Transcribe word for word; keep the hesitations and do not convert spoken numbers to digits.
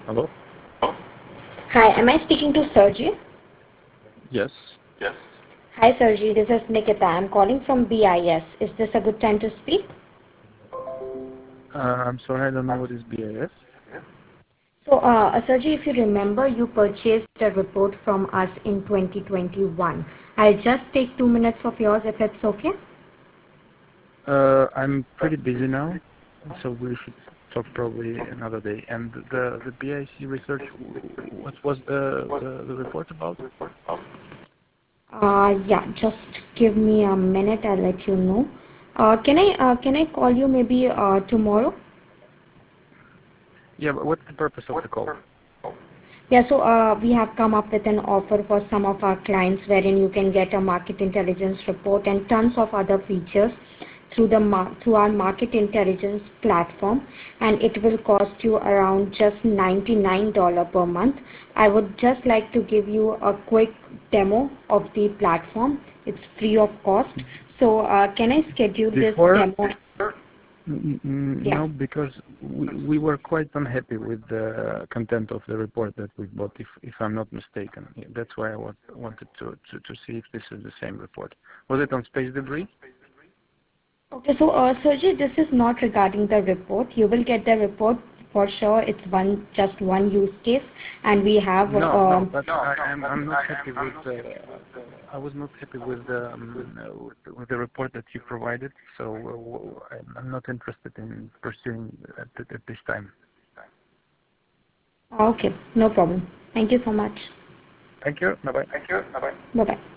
Hello? Hi, am I speaking to Sergi? Yes. Hi, Sergi. This is Nikita. I'm calling from B I S. Is this a good time to speak? Uh, I'm sorry, I don't know what is B I S. So, uh, Sergi, if you remember, you purchased a report from us in twenty twenty-one. I'll just take two minutes of yours if it's okay. Uh, I'm pretty busy now, so we should talk probably another day. And the the B I C research, what was the the, the report about? Uh, yeah, just give me a minute. I'll let you know. Uh, can I uh, can I call you maybe uh, tomorrow? Yeah, but what's the purpose of the call? Yeah, so uh, we have come up with an offer for some of our clients wherein you can get a market intelligence report and tons of other features through the mar- through our market intelligence platform, and it will cost you around just ninety-nine dollars per month. I would just like to give you a quick demo of the platform. It's free of cost. So uh, can I schedule this Before, demo? mm, mm, Yeah. no, because we we were quite unhappy with the content of the report that we bought, if if I'm not mistaken. Yeah, that's why I want, wanted to, to to see if this is the same report. Was it on space debris? Okay, so uh, Sergey, this is not regarding the report. You will get the report for sure. It's one just one use case, and we have. No, no, Um, but I am I'm not happy with the. I was not happy with the um, uh, with the with the report that you provided. So uh, I'm I'm not interested in pursuing at, at this time. okay, no problem. Thank you so much. Thank you. Bye bye. Bye bye.